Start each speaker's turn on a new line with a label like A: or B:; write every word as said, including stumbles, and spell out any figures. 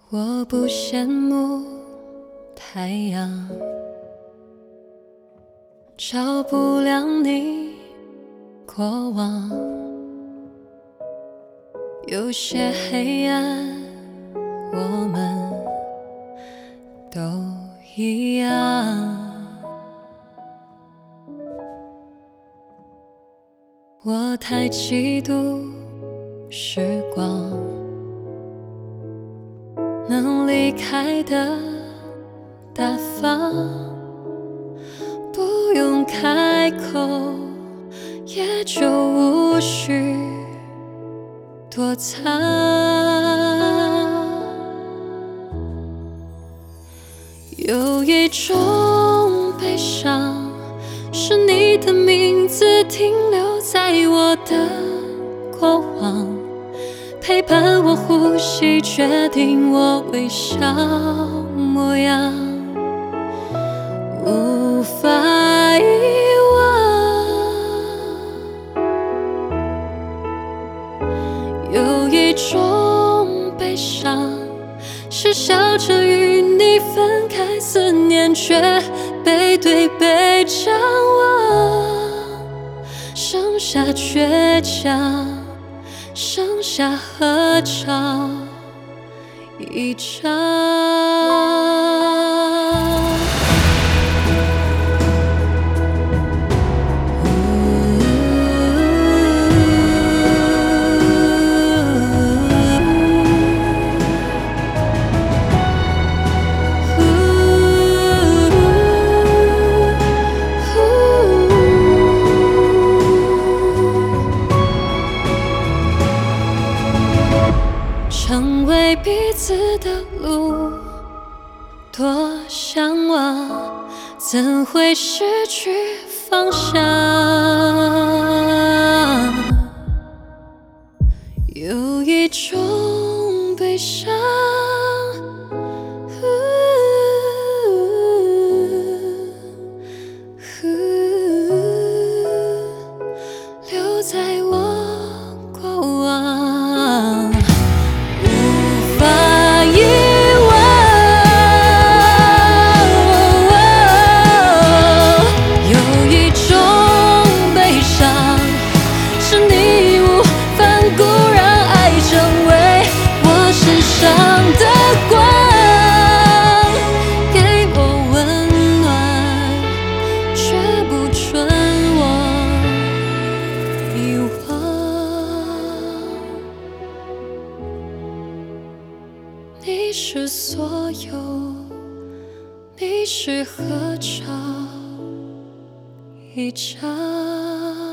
A: 我不羡慕太阳，照不亮你过往。有些黑暗，我们都一样。我太嫉妒时光，能离开的大方，不用开口，也就无需躲藏。有一种悲伤，是你的名字停留在我的过往，陪伴我呼吸，决定我微笑模样，无法遗忘。有一种悲伤，是笑着与你分开，思念却背对背张望，剩下倔强，剩下合照一张。成为彼此的路，多向往，怎会失去方向？有一种悲伤，留在我过往，无法遗忘。有一种悲伤，是你无反顾让爱成为我身上的光，给我温暖，却不准我遗忘。你是所有，你是合照一张。